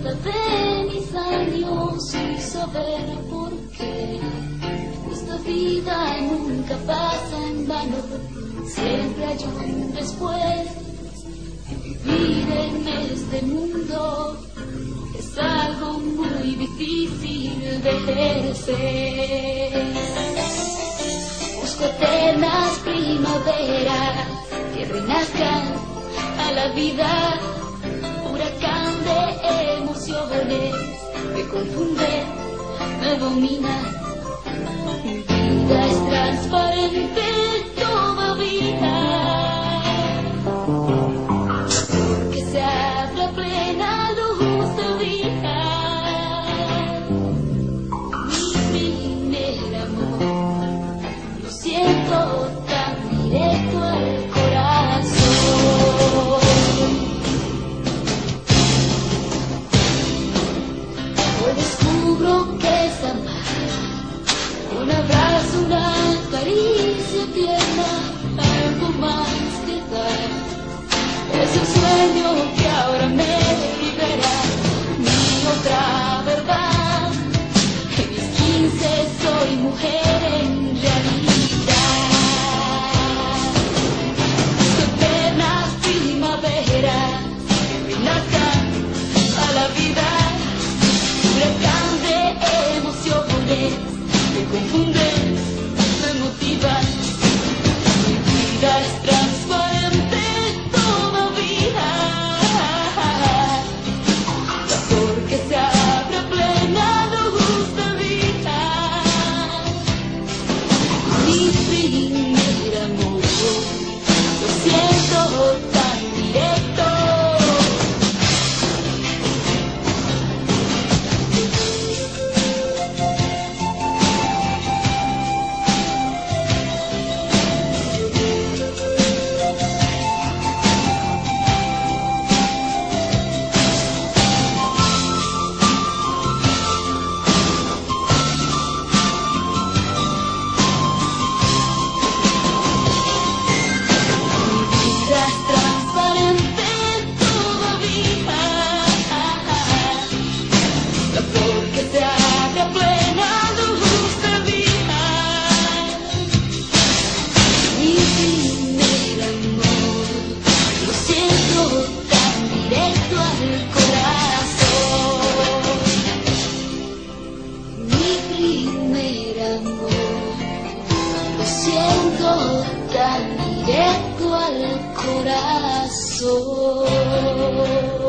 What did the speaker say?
falta de mis años y saber por qué esta vida nunca pasa en vano, siempre hay un después. Vivir en este mundo es algo muy difícil de ejercer. Busco eternas primaveras que renazcan a la vida, huracán de emociones, me confunde, me domina. Mi vida es transparente todavía, porque se abre a plena luz del día. Mi primer amor, lo siento tan directo al corazón. Hoy descubro que es amar, un abrazo, una caricia tierna, algo más que dar. Es el sueño que ahora me libera, mi otra verdad. En mis 15 soy mujer en realidad. Eternas primaveras que renazcan a la vida, huracán de emociones, me confunden, me motivan. Mi vida es transparente todavía, porque se abre a plena luz del día. Mi primer amor, lo siento tan directo. Lo siento tan directo al corazón.